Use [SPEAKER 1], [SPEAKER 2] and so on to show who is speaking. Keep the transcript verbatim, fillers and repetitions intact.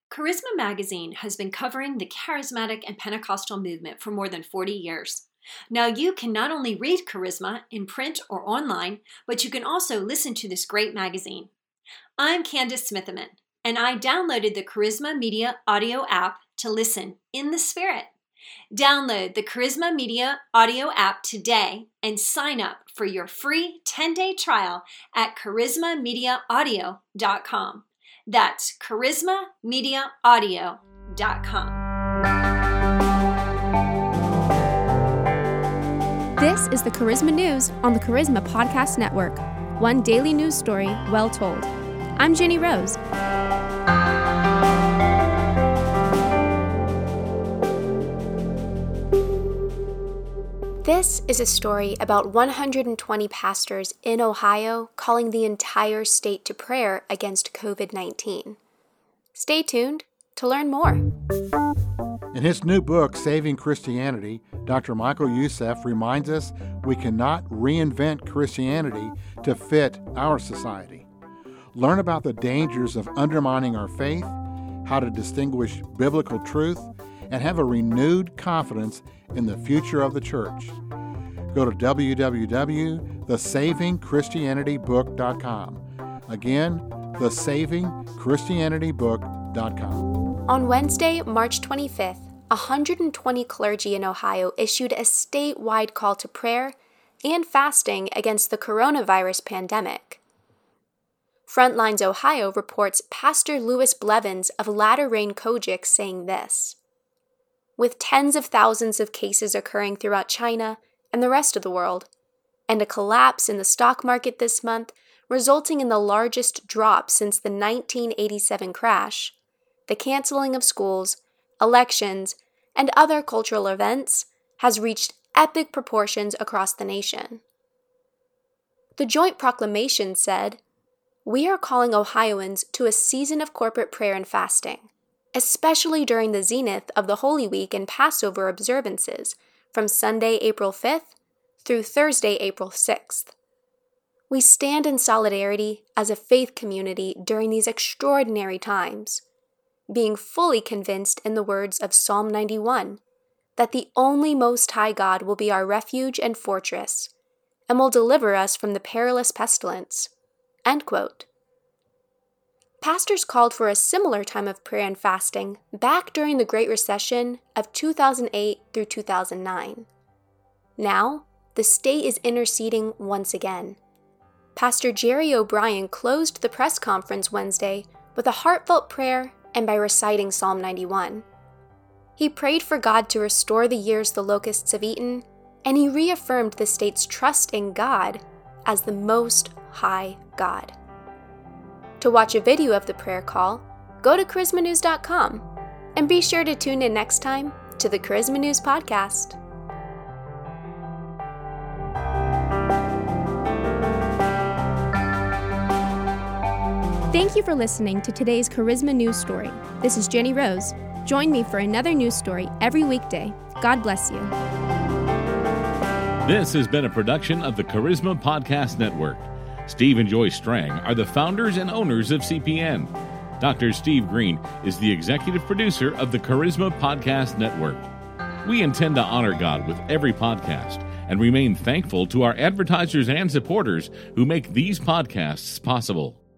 [SPEAKER 1] Charisma Magazine has been covering the charismatic and Pentecostal movement for more than forty years. Now you can not only read Charisma in print or online, but you can also listen to this great magazine. I'm Candace Smitherman, and I downloaded the Charisma Media audio app to listen in the Spirit. Download the Charisma Media audio app today and sign up for your free ten-day trial at charisma media audio dot com. That's charisma media audio dot com.
[SPEAKER 2] This is the Charisma News on the Charisma Podcast Network. One daily news story well told. I'm Jenny Rose. This is a story about one hundred twenty pastors in Ohio calling the entire state to prayer against covid nineteen. Stay tuned to learn more.
[SPEAKER 3] In his new book, Saving Christianity, Doctor Michael Youssef reminds us we cannot reinvent Christianity to fit our society. Learn about the dangers of undermining our faith, how to distinguish biblical truth, and have a renewed confidence in the future of the church. Go to w w w dot the saving christianity book dot com. Again, the saving christianity book dot com.
[SPEAKER 2] On Wednesday, March twenty-fifth, one hundred twenty clergy in Ohio issued a statewide call to prayer and fasting against the coronavirus pandemic. Frontlines Ohio reports Pastor Louis Blevins of Latter Rain Kojic saying this: with tens of thousands of cases occurring throughout China and the rest of the world, and a collapse in the stock market this month resulting in the largest drop since the nineteen eighty-seven crash, the canceling of schools, elections, and other cultural events has reached epic proportions across the nation. The joint proclamation said, "We are calling Ohioans to a season of corporate prayer and fasting, especially during the zenith of the Holy Week and Passover observances from Sunday, April fifth through Thursday, April sixth. We stand in solidarity as a faith community during these extraordinary times, being fully convinced in the words of Psalm ninety-one, that the only Most High God will be our refuge and fortress, and will deliver us from the perilous pestilence." End quote. Pastors called for a similar time of prayer and fasting back during the Great Recession of two thousand eight through two thousand nine. Now, the state is interceding once again. Pastor Jerry O'Brien closed the press conference Wednesday with a heartfelt prayer and by reciting Psalm ninety-one. He prayed for God to restore the years the locusts have eaten, and he reaffirmed the state's trust in God as the Most High God. To watch a video of the prayer call, go to charisma news dot com, and be sure to tune in next time to the Charisma News Podcast. Thank you for listening to today's Charisma News Story. This is Jenny Rose. Join me for another news story every weekday. God bless you.
[SPEAKER 4] This has been a production of the Charisma Podcast Network. Steve and Joy Strang are the founders and owners of C P N. Doctor Steve Green is the executive producer of the Charisma Podcast Network. We intend to honor God with every podcast and remain thankful to our advertisers and supporters who make these podcasts possible.